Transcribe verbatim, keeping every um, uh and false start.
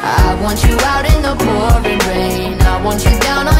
I want you out in the pouring rain. I want you down on